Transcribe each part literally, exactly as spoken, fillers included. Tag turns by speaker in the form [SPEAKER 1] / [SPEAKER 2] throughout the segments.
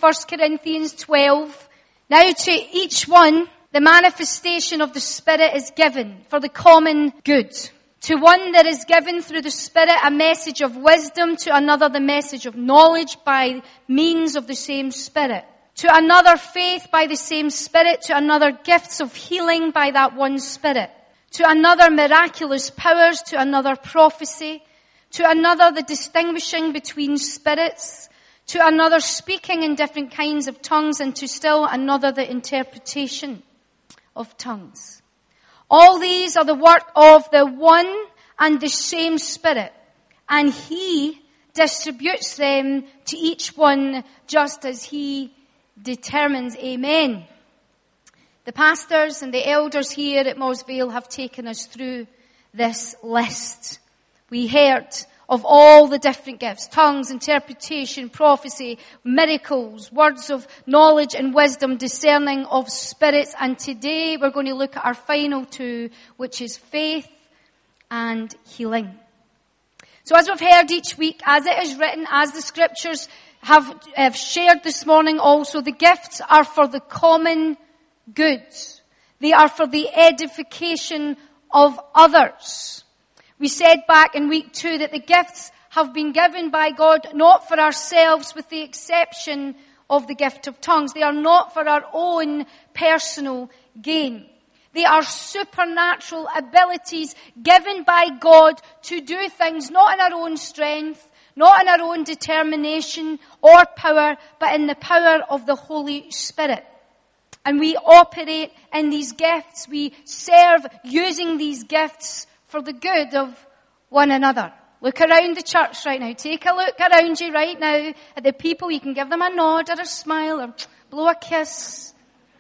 [SPEAKER 1] First Corinthians twelve. Now to each one, the manifestation of the Spirit is given for the common good. To one there is given through the Spirit a message of wisdom, to another the message of knowledge by means of the same Spirit. To another faith by the same Spirit, to another gifts of healing by that one Spirit. To another miraculous powers, to another prophecy. To another the distinguishing between spirits. To another speaking in different kinds of tongues, and to still another the interpretation of tongues. All these are the work of the one and the same Spirit, and He distributes them to each one just as He determines. Amen. The pastors and the elders here at Mossvale have taken us through this list. We heard of all the different gifts: tongues, interpretation, prophecy, miracles, words of knowledge and wisdom, discerning of spirits. And today we're going to look at our final two, which is faith and healing. So as we've heard each week, as it is written, as the scriptures have, have shared this morning also, the gifts are for the common good. They are for the edification of others. We said back in week two that the gifts have been given by God not for ourselves, with the exception of the gift of tongues. They are not for our own personal gain. They are supernatural abilities given by God to do things not in our own strength, not in our own determination or power, but in the power of the Holy Spirit. And we operate in these gifts. We serve using these gifts for the good of one another. Look around the church right now. Take a look around you right now at the people. You can give them a nod or a smile or blow a kiss.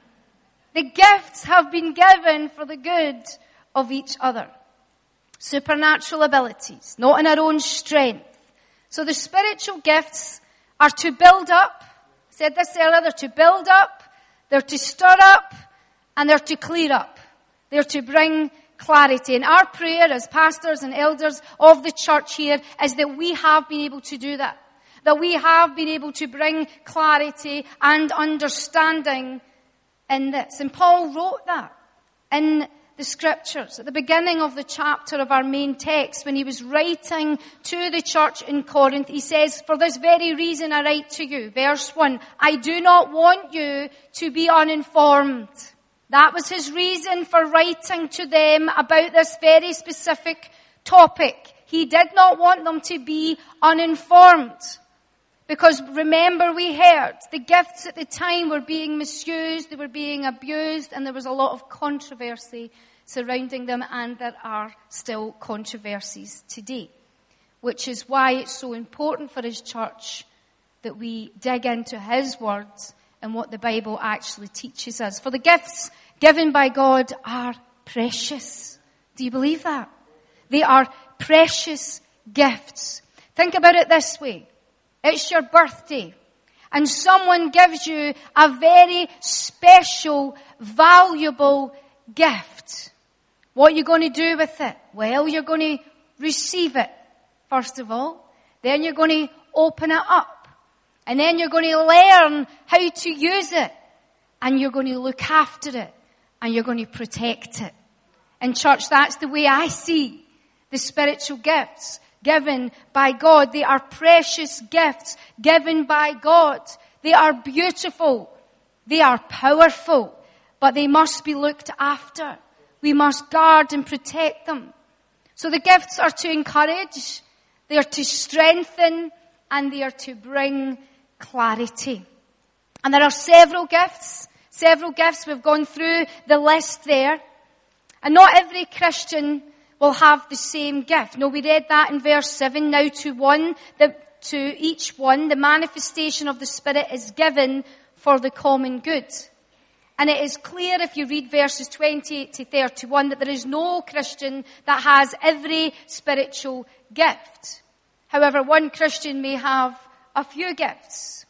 [SPEAKER 1] The gifts have been given for the good of each other. Supernatural abilities, not in our own strength. So the spiritual gifts are to build up. I said this earlier, they're to build up, they're to stir up, and they're to clear up. They're to bring clarity. And our prayer as pastors and elders of the church here is that we have been able to do that. That we have been able to bring clarity and understanding in this. And Paul wrote that in the scriptures at the beginning of the chapter of our main text when he was writing to the church in Corinth. He says, "For this very reason I write to you," verse one, "I do not want you to be uninformed." That was his reason for writing to them about this very specific topic. He did not want them to be uninformed. Because remember, we heard the gifts at the time were being misused, they were being abused, and there was a lot of controversy surrounding them, and there are still controversies today. Which is why it's so important for his church that we dig into his words and what the Bible actually teaches us. For the gifts given by God are precious. Do you believe that? They are precious gifts. Think about it this way. It's your birthday, and someone gives you a very special, valuable gift. What are you going to do with it? Well, you're going to receive it, first of all. Then you're going to open it up. And then you're going to learn how to use it. And you're going to look after it. And you're going to protect it. In church, that's the way I see the spiritual gifts given by God. They are precious gifts given by God. They are beautiful. They are powerful. But they must be looked after. We must guard and protect them. So the gifts are to encourage, they are to strengthen, and they are to bring clarity. And there are several gifts. Several gifts. We've gone through the list there. And not every Christian will have the same gift. No, we read that in verse seven. Now to one, the, to each one, the manifestation of the Spirit is given for the common good. And it is clear if you read verses twenty-eight to thirty-one that there is no Christian that has every spiritual gift. However, one Christian may have a few gifts.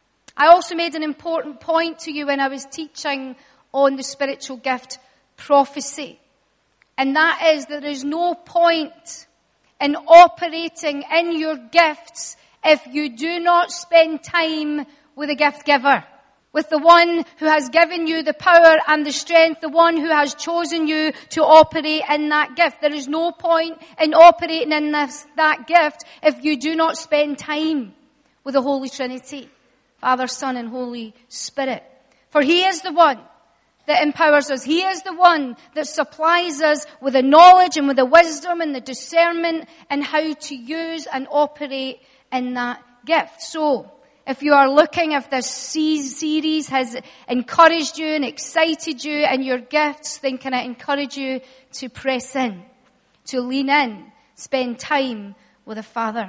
[SPEAKER 1] I also made an important point to you when I was teaching on the spiritual gift prophecy. And that is that there is no point in operating in your gifts if you do not spend time with the gift giver, with the one who has given you the power and the strength, the one who has chosen you to operate in that gift. There is no point in operating in this, that gift if you do not spend time with the Holy Trinity, Father, Son, and Holy Spirit. For He is the one that empowers us. He is the one that supplies us with the knowledge and with the wisdom and the discernment and how to use and operate in that gift. So, if you are looking, if this series has encouraged you and excited you in your gifts, then can I encourage you to press in, to lean in, spend time with the Father.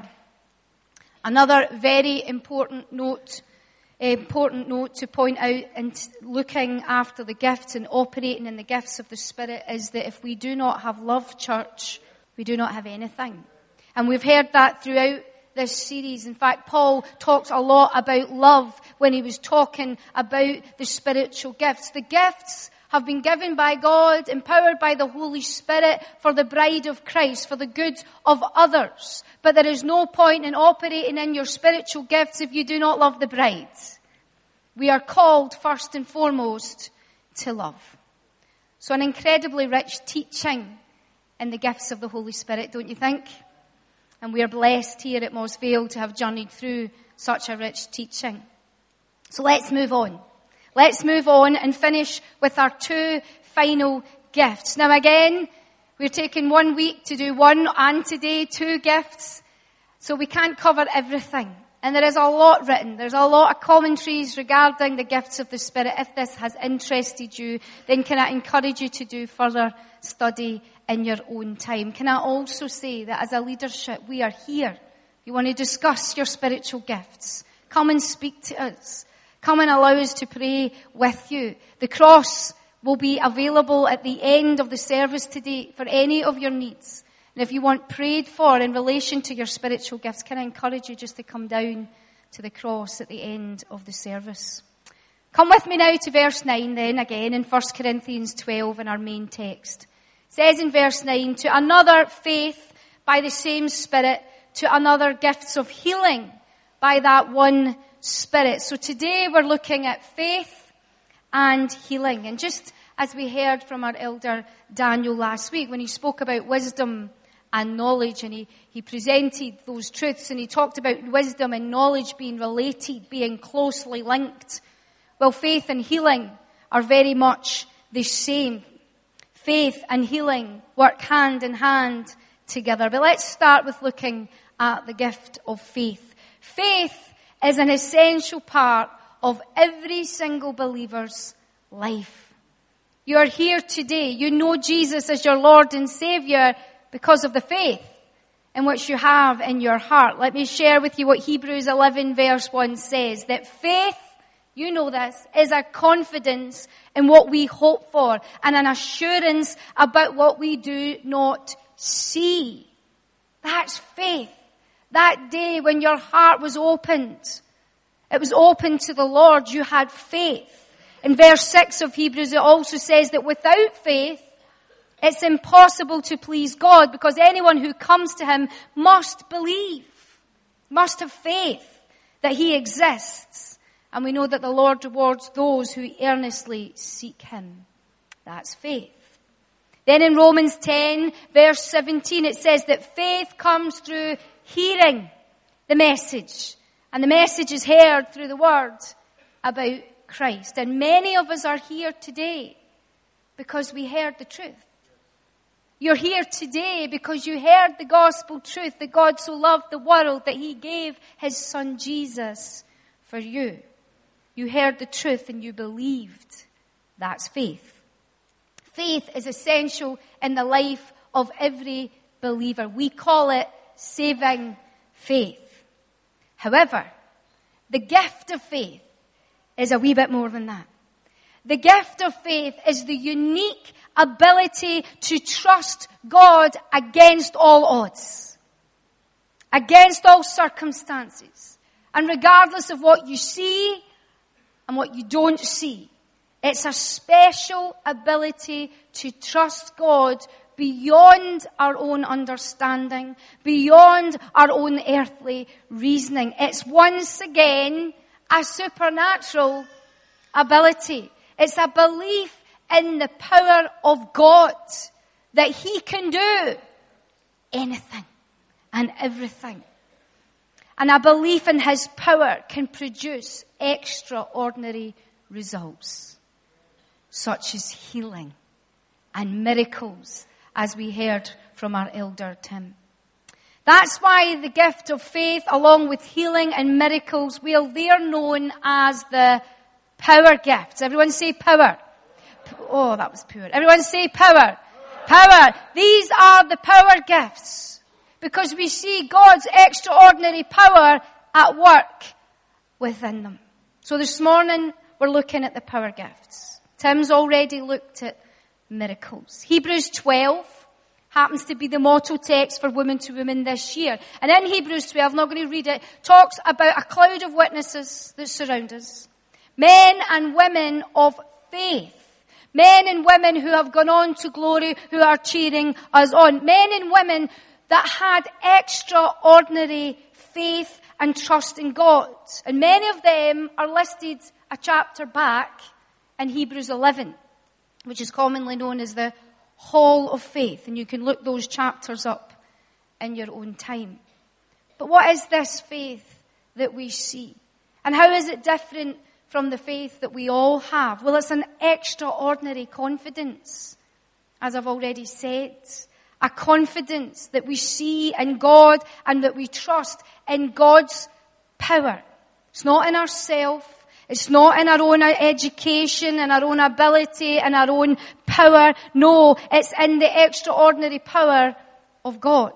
[SPEAKER 1] Another very important note Important note to point out in looking after the gifts and operating in the gifts of the Spirit is that if we do not have love, church, we do not have anything. And we've heard that throughout this series. In fact, Paul talks a lot about love when he was talking about the spiritual gifts. The gifts have been given by God, empowered by the Holy Spirit for the bride of Christ, for the good of others. But there is no point in operating in your spiritual gifts if you do not love the bride. We are called first and foremost to love. So an incredibly rich teaching in the gifts of the Holy Spirit, don't you think? And we are blessed here at Moss Vale to have journeyed through such a rich teaching. So let's move on. Let's move on and finish with our two final gifts. Now again, we're taking one week to do one, and today two gifts. So we can't cover everything. And there is a lot written. There's a lot of commentaries regarding the gifts of the Spirit. If this has interested you, then can I encourage you to do further study in your own time. Can I also say that as a leadership, we are here. If you want to discuss your spiritual gifts, come and speak to us. Come and allow us to pray with you. The cross will be available at the end of the service today for any of your needs. And if you want prayed for in relation to your spiritual gifts, can I encourage you just to come down to the cross at the end of the service. Come with me now to verse nine then again in First Corinthians twelve in our main text. It says in verse nine, to another faith by the same Spirit, to another gifts of healing by that one Spirit. So today we're looking at faith and healing. And just as we heard from our elder Daniel last week when he spoke about wisdom and knowledge, and he, he presented those truths, and he talked about wisdom and knowledge being related, being closely linked. Well, faith and healing are very much the same. Faith and healing work hand in hand together. But let's start with looking at the gift of faith. Faith is an essential part of every single believer's life. You are here today. You know Jesus as your Lord and Savior because of the faith in which you have in your heart. Let me share with you what Hebrews eleven verse one says, that faith, you know this, is a confidence in what we hope for and an assurance about what we do not see. That's faith. That day when your heart was opened, it was open to the Lord, you had faith. In verse six of Hebrews, it also says that without faith, it's impossible to please God, because anyone who comes to Him must believe, must have faith that He exists. And we know that the Lord rewards those who earnestly seek Him. That's faith. Then in Romans ten, verse seventeen, it says that faith comes through hearing the message. And the message is heard through the word about Christ. And many of us are here today because we heard the truth. You're here today because you heard the gospel truth that God so loved the world that He gave His Son Jesus for you. You heard the truth and you believed. That's faith. Faith is essential in the life of every believer. We call it saving faith. However, the gift of faith is a wee bit more than that. The gift of faith is the unique ability to trust God against all odds, against all circumstances, and regardless of what you see and what you don't see. It's a special ability to trust God beyond our own understanding, beyond our own earthly reasoning. It's once again a supernatural ability. It's a belief in the power of God, that he can do anything and everything. And a belief in his power can produce extraordinary results, such as healing and miracles, as we heard from our elder Tim. That's why the gift of faith, along with healing and miracles, well, they're known as the power gifts. Everyone say power. Oh, that was poor. Everyone say power. Power. These are the power gifts, because we see God's extraordinary power at work within them. So this morning, we're looking at the power gifts. Tim's already looked at miracles. Hebrews twelve happens to be the motto text for Women to Women this year. And in Hebrews twelve, I'm not going to read it, talks about a cloud of witnesses that surround us. Men and women of faith. Men and women who have gone on to glory, who are cheering us on. Men and women that had extraordinary faith and trust in God. And many of them are listed a chapter back in Hebrews eleven, which is commonly known as the Hall of Faith. And you can look those chapters up in your own time. But what is this faith that we see? And how is it different from the faith that we all have? Well, it's an extraordinary confidence, as I've already said. A confidence that we see in God and that we trust in God's power. It's not in ourselves. It's not in our own education and our own ability and our own power. No, it's in the extraordinary power of God.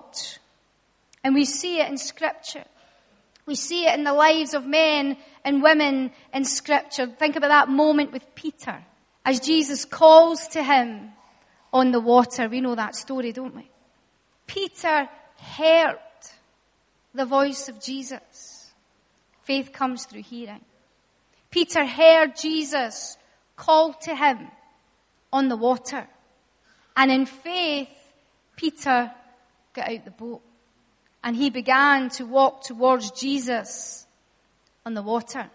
[SPEAKER 1] And we see it in Scripture. We see it in the lives of men and women in Scripture. Think about that moment with Peter, as Jesus calls to him on the water. We know that story, don't we? Peter heard the voice of Jesus. Faith comes through hearing. Peter heard Jesus call to him on the water. And in faith, Peter got out the boat. And he began to walk towards Jesus on the water.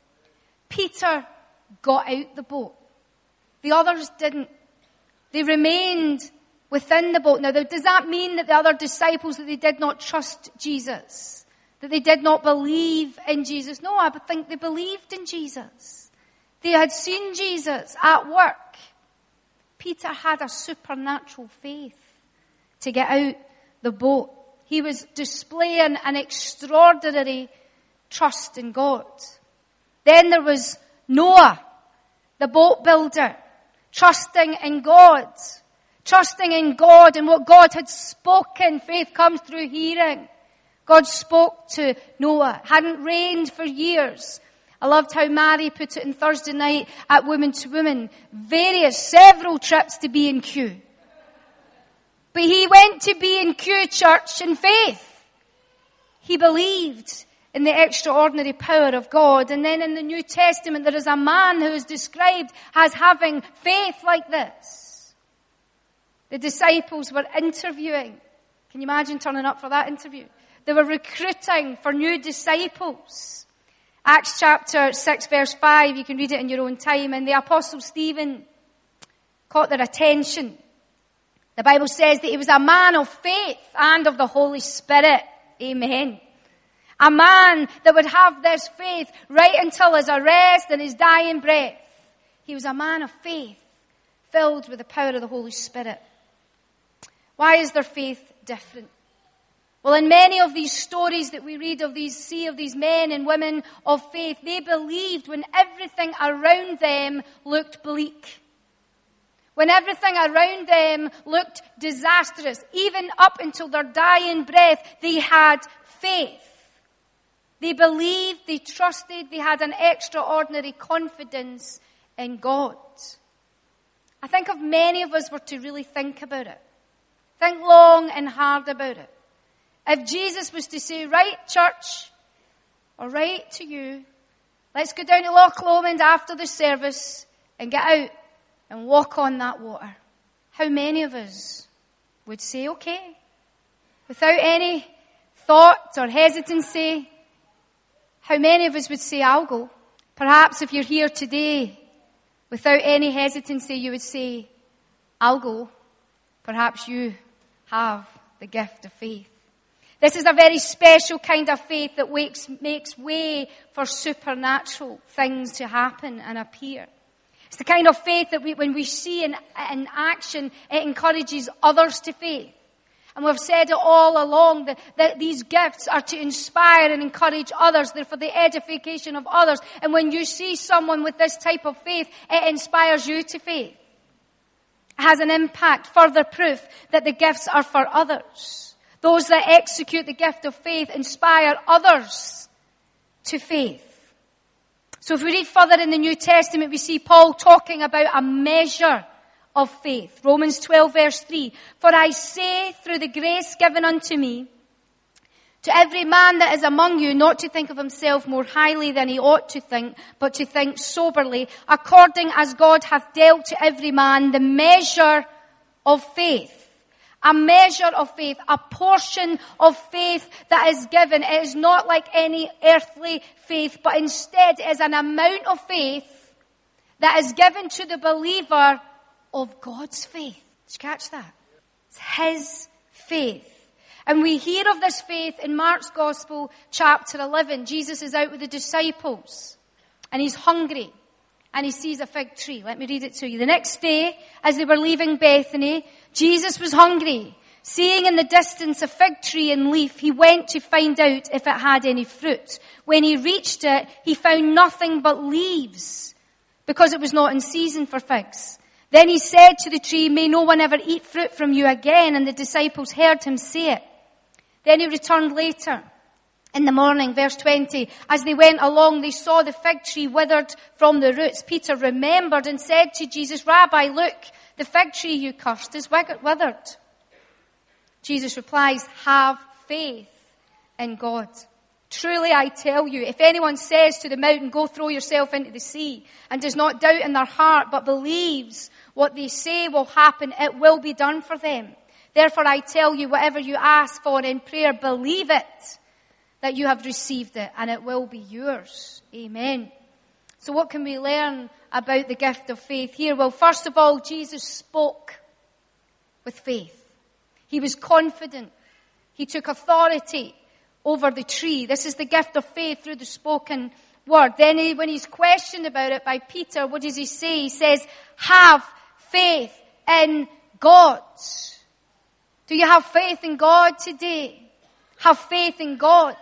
[SPEAKER 1] Peter got out the boat. The others didn't. They remained within the boat. Now, does that mean that the other disciples, that they did not trust Jesus? That they did not believe in Jesus? No, I think they believed in Jesus. They had seen Jesus at work. Peter had a supernatural faith to get out the boat. He was displaying an extraordinary trust in God. Then there was Noah, the boat builder, trusting in God. Trusting in God and what God had spoken. Faith comes through hearing. God spoke to Noah. It hadn't rained for years. I loved how Mary put it in Thursday night at Women to Women. Various, several trips to B and Q. But he went to B and Q church in faith. He believed in the extraordinary power of God. And then in the New Testament, there is a man who is described as having faith like this. The disciples were interviewing. Can you imagine turning up for that interview? They were recruiting for new disciples. Acts chapter six verse five, you can read it in your own time. And the Apostle Stephen caught their attention. The Bible says that he was a man of faith and of the Holy Spirit. Amen. A man that would have this faith right until his arrest and his dying breath. He was a man of faith, filled with the power of the Holy Spirit. Why is their faith different? Well, in many of these stories that we read of these, see of these men and women of faith, they believed when everything around them looked bleak. When everything around them looked disastrous, even up until their dying breath, they had faith. They believed, they trusted, they had an extraordinary confidence in God. I think if many of us were to really think about it, think long and hard about it. If Jesus was to say, right, church, or right to you, let's go down to Loch Lomond after the service and get out and walk on that water. How many of us would say, okay, without any thought or hesitancy? How many of us would say, I'll go? Perhaps if you're here today, without any hesitancy, you would say, I'll go. Perhaps you have the gift of faith. This is a very special kind of faith that wakes, makes way for supernatural things to happen and appear. It's the kind of faith that we, when we see in, in action, it encourages others to faith. And we've said it all along that, that these gifts are to inspire and encourage others. They're for the edification of others. And when you see someone with this type of faith, it inspires you to faith. It has an impact, further proof that the gifts are for others. Those that execute the gift of faith inspire others to faith. So if we read further in the New Testament, we see Paul talking about a measure of faith. Romans twelve verse three. For I say through the grace given unto me, to every man that is among you, not to think of himself more highly than he ought to think, but to think soberly, according as God hath dealt to every man the measure of faith. A measure of faith, a portion of faith that is given. It is not like any earthly faith, but instead it is an amount of faith that is given to the believer of God's faith. Did you catch that? It's His faith. And we hear of this faith in Mark's Gospel, chapter eleven. Jesus is out with the disciples, and he's hungry, and he sees a fig tree. Let me read it to you. The next day, as they were leaving Bethany, Jesus was hungry. Seeing in the distance a fig tree in leaf, he went to find out if it had any fruit. When he reached it, he found nothing but leaves, because it was not in season for figs. Then he said to the tree, may no one ever eat fruit from you again. And the disciples heard him say it. Then he returned later in the morning, verse twenty. As they went along, they saw the fig tree withered from the roots. Peter remembered and said to Jesus, Rabbi, look, the fig tree you cursed is withered. Jesus replies, have faith in God. Truly I tell you, if anyone says to the mountain, go throw yourself into the sea, and does not doubt in their heart, but believes what they say will happen, it will be done for them. Therefore I tell you, whatever you ask for in prayer, believe it, that you have received it, and it will be yours. Amen. So what can we learn about the gift of faith here? Well, first of all, Jesus spoke with faith. He was confident. He took authority over the tree. This is the gift of faith through the spoken word. Then he, when he's questioned about it by Peter, what does he say? He says, have faith in God. Do you have faith in God today? Have faith in God.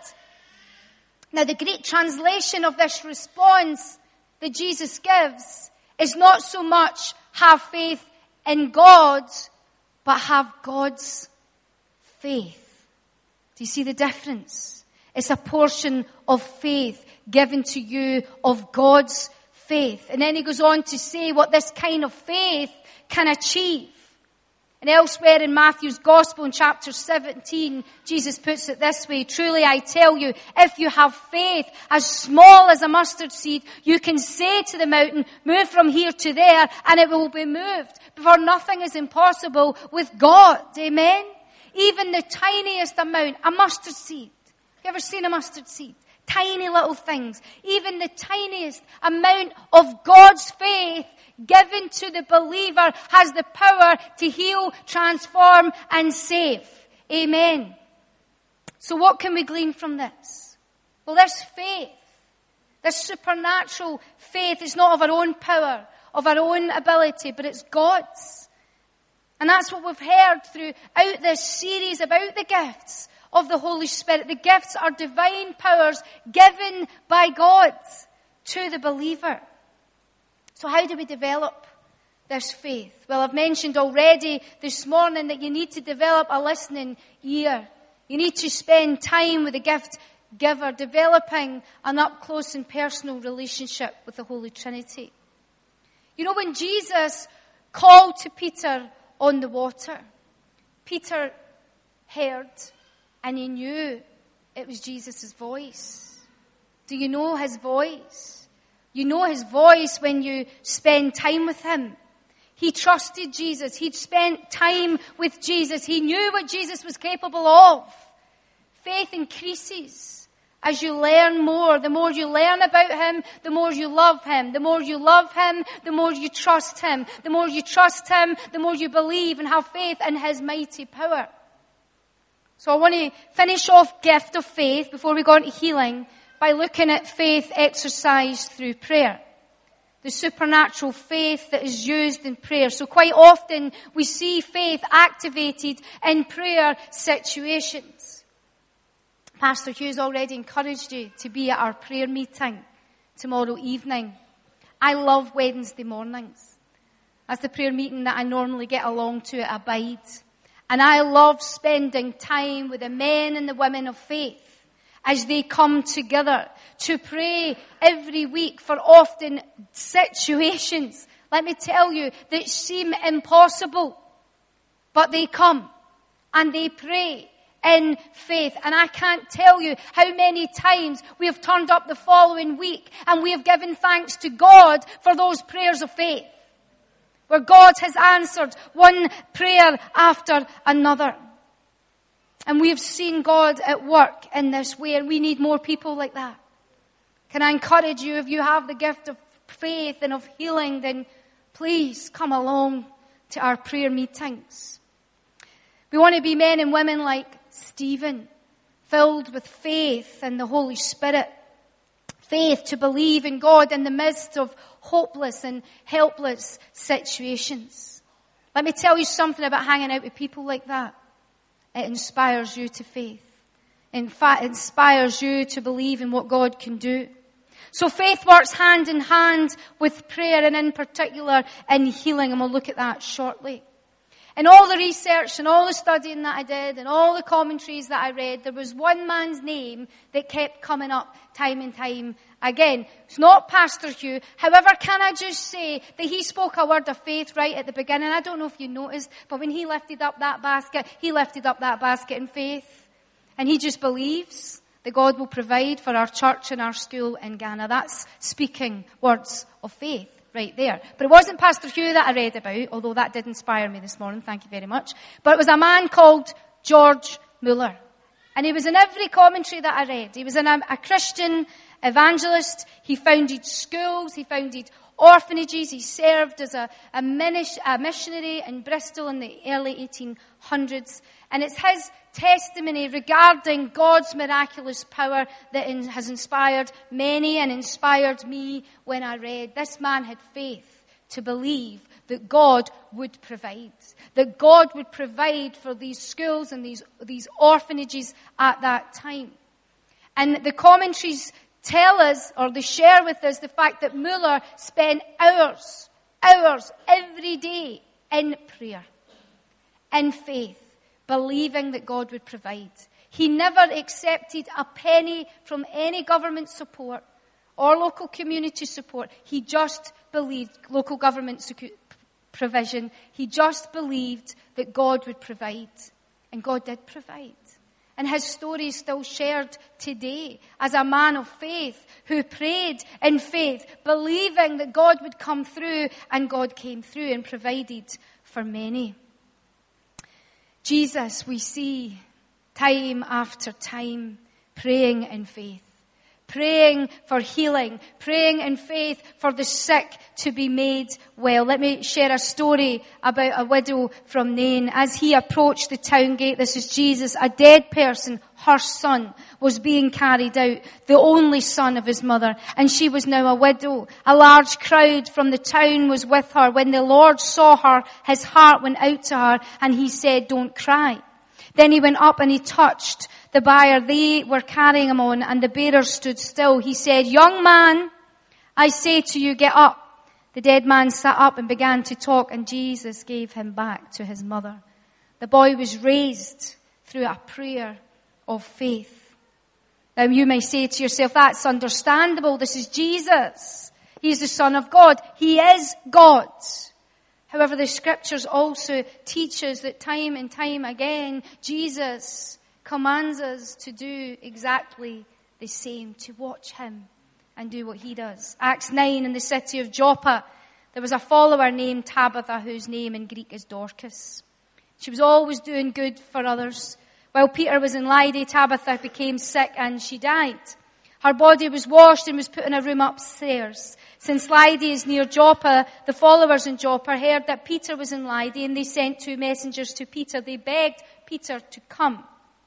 [SPEAKER 1] Now the Greek translation of this response that Jesus gives is not so much have faith in God, but have God's faith. Do you see the difference? It's a portion of faith given to you of God's faith. And then he goes on to say what this kind of faith can achieve. And elsewhere in Matthew's Gospel in chapter seventeen, Jesus puts it this way, truly I tell you, if you have faith as small as a mustard seed, you can say to the mountain, move from here to there, and it will be moved. For nothing is impossible with God. Amen? Even the tiniest amount, a mustard seed. You ever seen a mustard seed? Tiny little things. Even the tiniest amount of God's faith given to the believer has the power to heal, transform, and save. Amen. So what can we glean from this? Well, this faith, this supernatural faith is not of our own power, of our own ability, but it's God's. And that's what we've heard throughout this series about the gifts of the Holy Spirit. The gifts are divine powers given by God to the believer. So how do we develop this faith? Well, I've mentioned already this morning that you need to develop a listening ear. You need to spend time with the gift giver, developing an up-close and personal relationship with the Holy Trinity. You know, when Jesus called to Peter on the water, Peter heard and he knew it was Jesus' voice. Do you know his voice? You know his voice when you spend time with him. He trusted Jesus. He'd spent time with Jesus. He knew what Jesus was capable of. Faith increases As you learn more, the more you learn about him, the more you love him. The more you love him, the more you trust him. The more you trust him, the more you believe and have faith in his mighty power. So I want to finish off gift of faith before we go on to healing by looking at faith exercised through prayer. The supernatural faith that is used in prayer. So quite often we see faith activated in prayer situations. Pastor Hugh's already encouraged you to be at our prayer meeting tomorrow evening. I love Wednesday mornings. That's the prayer meeting that I normally get along to at Abide. And I love spending time with the men and the women of faith as they come together to pray every week for often situations, let me tell you, that seem impossible. But they come and they pray in faith. And I can't tell you how many times we have turned up the following week and we have given thanks to God for those prayers of faith, where God has answered one prayer after another. And we have seen God at work in this way, and we need more people like that. Can I encourage you, if you have the gift of faith and of healing, then please come along to our prayer meetings. We want to be men and women like Stephen, filled with faith and the Holy Spirit. Faith to believe in God in the midst of hopeless and helpless situations. Let me tell you something about hanging out with people like that. It inspires you to faith. In fact, it inspires you to believe in what God can do. So faith works hand in hand with prayer, and in particular in healing, and we'll look at that shortly. In all the research and all the studying that I did and all the commentaries that I read, there was one man's name that kept coming up time and time again. It's not Pastor Hugh. However, can I just say that he spoke a word of faith right at the beginning? I don't know if you noticed, but when he lifted up that basket, he lifted up that basket in faith. And he just believes that God will provide for our church and our school in Ghana. That's speaking words of faith right there. But it wasn't Pastor Hugh that I read about, although that did inspire me this morning. Thank you very much. But it was a man called George Mueller. And he was in every commentary that I read. He was an, a Christian evangelist. He founded schools. He founded orphanages. He served as a, a, minis, a missionary in Bristol in the early eighteen hundreds. And it's his testimony regarding God's miraculous power that in, has inspired many and inspired me when I read. This man had faith to believe that God would provide. That God would provide for these schools and these, these orphanages at that time. And the commentaries tell us, or they share with us, the fact that Mueller spent hours, hours every day in prayer, in faith, believing that God would provide. He never accepted a penny from any government support or local community support. He just believed local government secu- provision. He just believed that God would provide. And God did provide. And his story is still shared today as a man of faith who prayed in faith, believing that God would come through, and God came through and provided for many. Jesus, we see time after time praying in faith, praying for healing, praying in faith for the sick to be made well. Let me share a story about a widow from Nain. As he approached the town gate, this is Jesus, a dead person, her son, was being carried out, the only son of his mother, and she was now a widow. A large crowd from the town was with her. When the Lord saw her, his heart went out to her, and he said, "Don't cry." Then he went up and he touched the bier. They were carrying him on, and the bearers stood still. He said, "Young man, I say to you, get up." The dead man sat up and began to talk, and Jesus gave him back to his mother. The boy was raised through a prayer of faith. Now you may say to yourself, that's understandable. This is Jesus. He's the Son of God. He is God. However, the scriptures also teach us that time and time again, Jesus commands us to do exactly the same, to watch him and do what he does. Acts nine, in the city of Joppa, there was a follower named Tabitha, whose name in Greek is Dorcas. She was always doing good for others. While Peter was in Lydda, Tabitha became sick and she died. Her body was washed and was put in a room upstairs. Since Lydda is near Joppa, the followers in Joppa heard that Peter was in Lydda, and they sent two messengers to Peter. They begged Peter to come.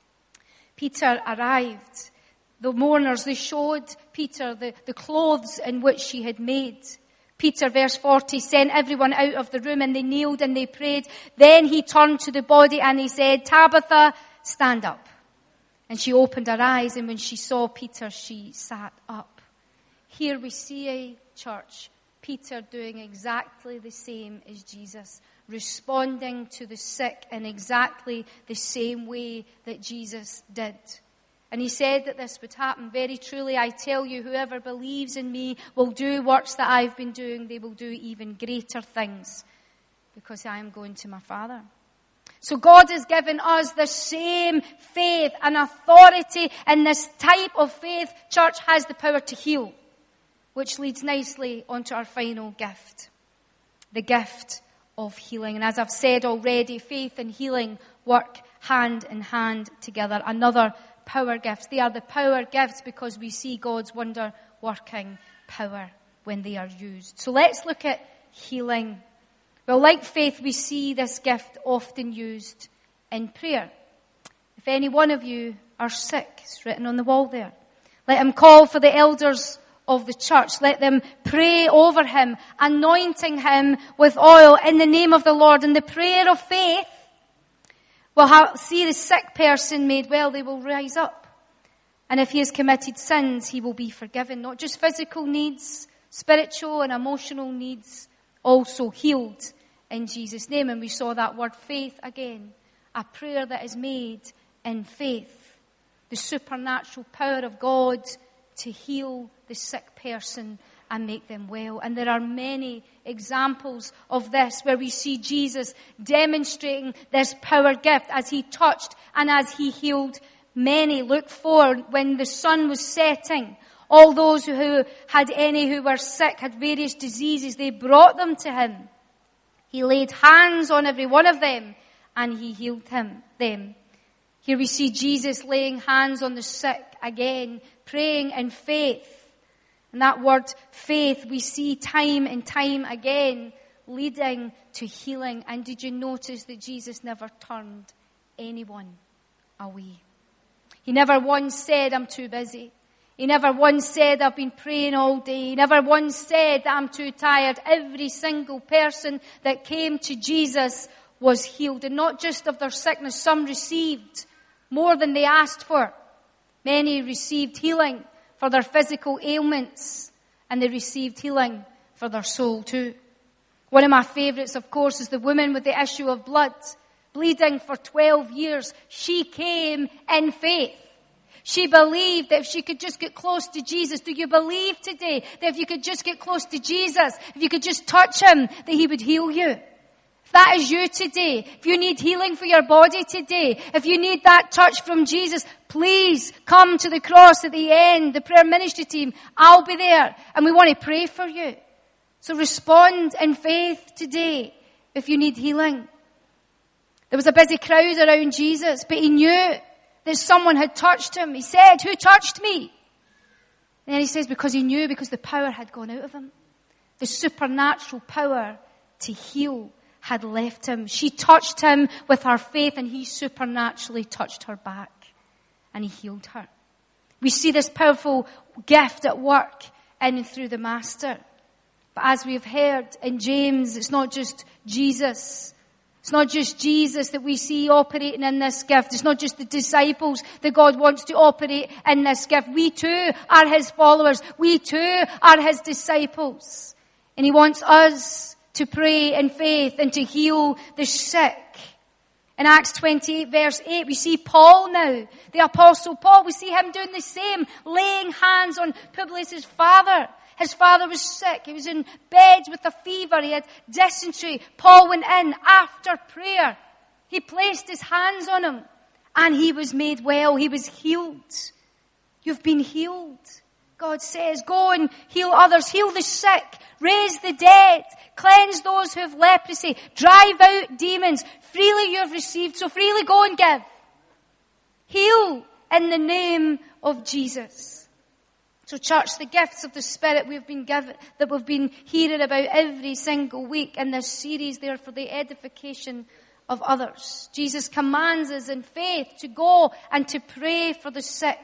[SPEAKER 1] Peter arrived. The mourners, they showed Peter the, the clothes in which she had made. Peter, verse forty, sent everyone out of the room, and they kneeled and they prayed. Then he turned to the body and he said, Tabitha, stand up. And she opened her eyes, and when she saw Peter, she sat up. Here we see a church, Peter doing exactly the same as Jesus, responding to the sick in exactly the same way that Jesus did. And he said that this would happen. Very truly, I tell you, whoever believes in me will do works that I've been doing. They will do even greater things because I am going to my Father. So God has given us the same faith and authority, and this type of faith, church, has the power to heal, which leads nicely onto our final gift, the gift of healing. And as I've said already, faith and healing work hand in hand together. Another power gifts. They are the power gifts because we see God's wonder-working power when they are used. So let's look at healing. Well, like faith, we see this gift often used in prayer. If any one of you are sick, it's written on the wall there, let him call for the elders of the church. Let them pray over him, anointing him with oil in the name of the Lord. And the prayer of faith will have, see the sick person made well. They will rise up. And if he has committed sins, he will be forgiven. Not just physical needs, spiritual and emotional needs, also healed in Jesus' name. And we saw that word faith again. A prayer that is made in faith. The supernatural power of God to heal the sick person and make them well. And there are many examples of this where we see Jesus demonstrating this power gift as he touched and as he healed many. Luke four, when the sun was setting, all those who had any who were sick, had various diseases, they brought them to him. He laid hands on every one of them and he healed him, them. Here we see Jesus laying hands on the sick again, praying in faith. And that word faith we see time and time again leading to healing. And did you notice that Jesus never turned anyone away? He never once said, I'm too busy. He never once said, I've been praying all day. He never once said that I'm too tired. Every single person that came to Jesus was healed. And not just of their sickness. Some received more than they asked for. Many received healing for their physical ailments. And they received healing for their soul too. One of my favourites, of course, is the woman with the issue of blood. Bleeding for twelve years. She came in faith. She believed that if she could just get close to Jesus. Do you believe today that if you could just get close to Jesus, if you could just touch him, that he would heal you? If that is you today, if you need healing for your body today, if you need that touch from Jesus, please come to the cross at the end, the prayer ministry team. I'll be there and we want to pray for you. So respond in faith today if you need healing. There was a busy crowd around Jesus, but he knew that someone had touched him. He said, who touched me? And then he says, because he knew, because the power had gone out of him. The supernatural power to heal had left him. She touched him with her faith and he supernaturally touched her back and he healed her. We see this powerful gift at work in and through the Master. But as we've heard in James, it's not just Jesus. It's not just Jesus that we see operating in this gift. It's not just the disciples that God wants to operate in this gift. We too are his followers. We too are his disciples. And he wants us to pray in faith and to heal the sick. In Acts twenty-eight verse eight, we see Paul now, the Apostle Paul. We see him doing the same, laying hands on Publius' father. His father was sick. He was in bed with a fever. He had dysentery. Paul went in after prayer. He placed his hands on him and he was made well. He was healed. You've been healed. God says, go and heal others. Heal the sick. Raise the dead. Cleanse those who have leprosy. Drive out demons. Freely you have received, so freely go and give. Heal in the name of Jesus. So church, the gifts of the Spirit we've been given, that we've been hearing about every single week in this series, they are for the edification of others. Jesus commands us in faith to go and to pray for the sick.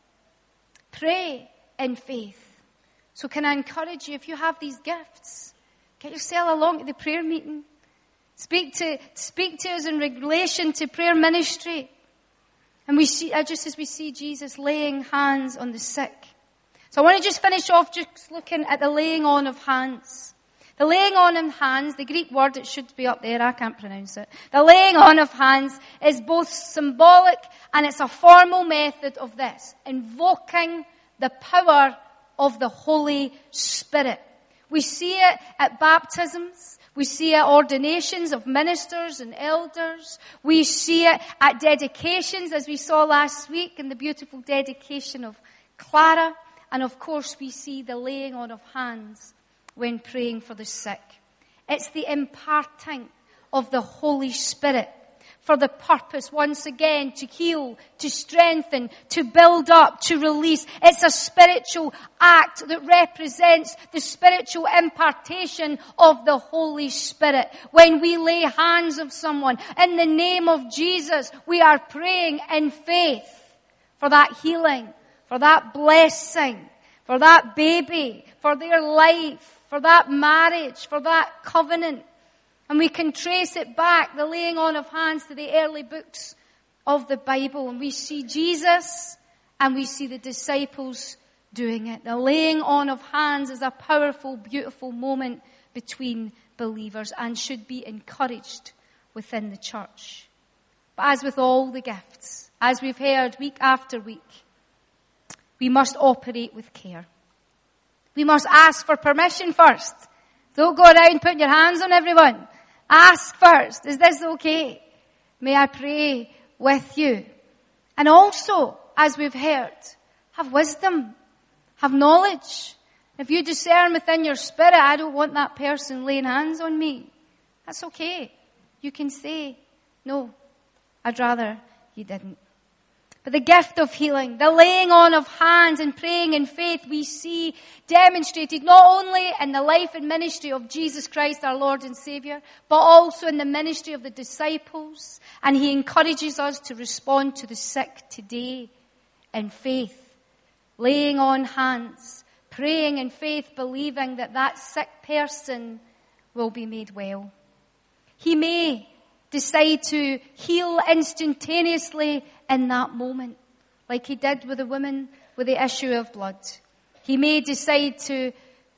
[SPEAKER 1] Pray in faith. So can I encourage you, if you have these gifts, get yourself along to the prayer meeting. Speak to, speak to us in relation to prayer ministry. And we see, just as we see Jesus laying hands on the sick. So I want to just finish off just looking at the laying on of hands. The laying on of hands, the Greek word, it should be up there, I can't pronounce it. The laying on of hands is both symbolic and it's a formal method of this, invoking the power of the Holy Spirit. We see it at baptisms. We see it at ordinations of ministers and elders. We see it at dedications, as we saw last week in the beautiful dedication of Clara. And of course, we see the laying on of hands when praying for the sick. It's the imparting of the Holy Spirit for the purpose, once again, to heal, to strengthen, to build up, to release. It's a spiritual act that represents the spiritual impartation of the Holy Spirit. When we lay hands on someone, in the name of Jesus, we are praying in faith for that healing, for that blessing, for that baby, for their life, for that marriage, for that covenant. And we can trace it back, the laying on of hands, to the early books of the Bible. And we see Jesus and we see the disciples doing it. The laying on of hands is a powerful, beautiful moment between believers and should be encouraged within the church. But as with all the gifts, as we've heard week after week, we must operate with care. We must ask for permission first. Don't go around putting your hands on everyone. Ask first, is this okay? May I pray with you? And also, as we've heard, have wisdom, have knowledge. If you discern within your spirit, I don't want that person laying hands on me, that's okay. You can say, no, I'd rather you didn't. But the gift of healing, the laying on of hands and praying in faith, we see demonstrated not only in the life and ministry of Jesus Christ, our Lord and Savior, but also in the ministry of the disciples. And he encourages us to respond to the sick today in faith, laying on hands, praying in faith, believing that that sick person will be made well. He may decide to heal instantaneously in that moment, like he did with the woman with the issue of blood. He may decide to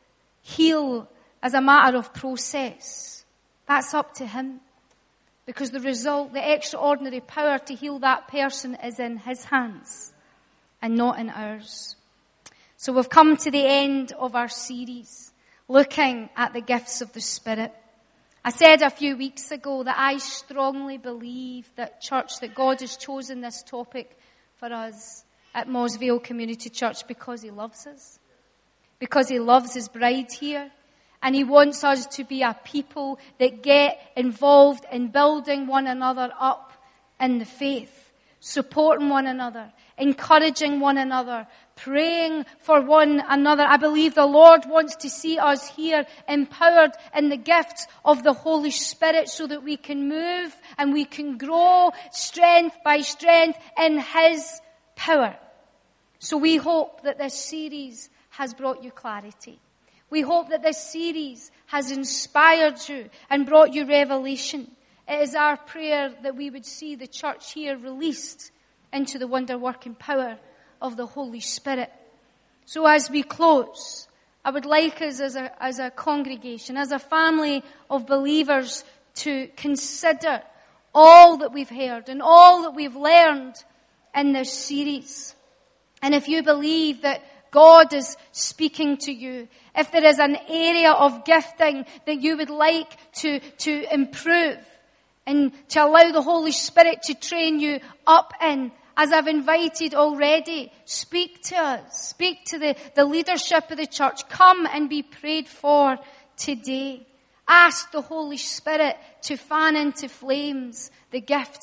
[SPEAKER 1] heal as a matter of process. That's up to him, because the result, the extraordinary power to heal that person is in his hands and not in ours. So we've come to the end of our series, looking at the gifts of the Spirit. I said a few weeks ago that I strongly believe that church, that God has chosen this topic for us at Moss Vale Community Church because he loves us. Because he loves his bride here. And he wants us to be a people that get involved in building one another up in the faith, supporting one another, encouraging one another, praying for one another. I believe the Lord wants to see us here empowered in the gifts of the Holy Spirit so that we can move and we can grow strength by strength in his power. So we hope that this series has brought you clarity. We hope that this series has inspired you and brought you revelation. It is our prayer that we would see the church here released into the wonder-working power of the Holy Spirit. So as we close, I would like us as a, as a congregation, as a family of believers, to consider all that we've heard and all that we've learned in this series. And if you believe that God is speaking to you, if there is an area of gifting that you would like to, to improve and to allow the Holy Spirit to train you up in, as I've invited already, speak to us. Speak to the, the leadership of the church. Come and be prayed for today. Ask the Holy Spirit to fan into flames the gifts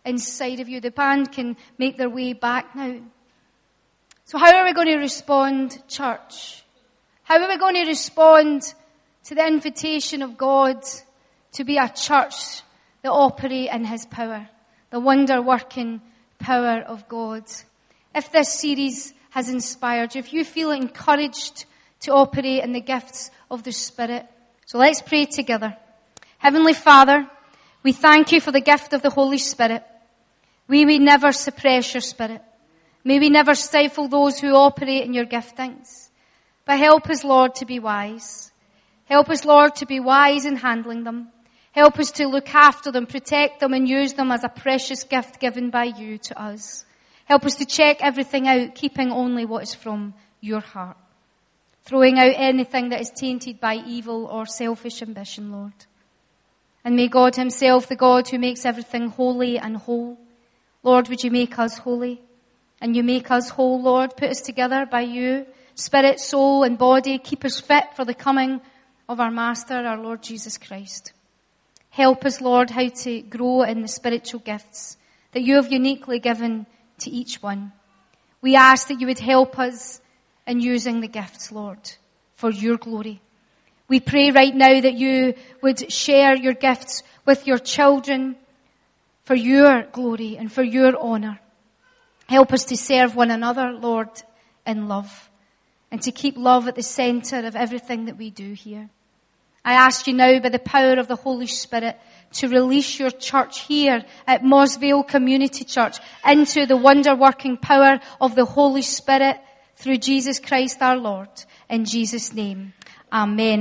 [SPEAKER 1] inside of you. The band can make their way back now. So how are we going to respond, church? How are we going to respond to the invitation of God to be a church that operate in His power, the wonder-working power of God? If this series has inspired you, if you feel encouraged to operate in the gifts of the Spirit, so let's pray together. Heavenly Father, we thank you for the gift of the Holy Spirit. May we never suppress your Spirit. May we never stifle those who operate in your giftings. But help us, Lord, to be wise. Help us, Lord, to be wise in handling them. Help us to look after them, protect them, and use them as a precious gift given by you to us. Help us to check everything out, keeping only what is from your heart. Throwing out anything that is tainted by evil or selfish ambition, Lord. And may God himself, the God who makes everything holy and whole, Lord, would you make us holy? And you make us whole, Lord. Put us together by you, spirit, soul, and body. Keep us fit for the coming of our Master, our Lord Jesus Christ. Help us, Lord, how to grow in the spiritual gifts that you have uniquely given to each one. We ask that you would help us in using the gifts, Lord, for your glory. We pray right now that you would share your gifts with your children for your glory and for your honor. Help us to serve one another, Lord, in love, and to keep love at the center of everything that we do here. I ask you now, by the power of the Holy Spirit, to release your church here at Moss Vale Community Church into the wonder-working power of the Holy Spirit through Jesus Christ our Lord. In Jesus' name, amen.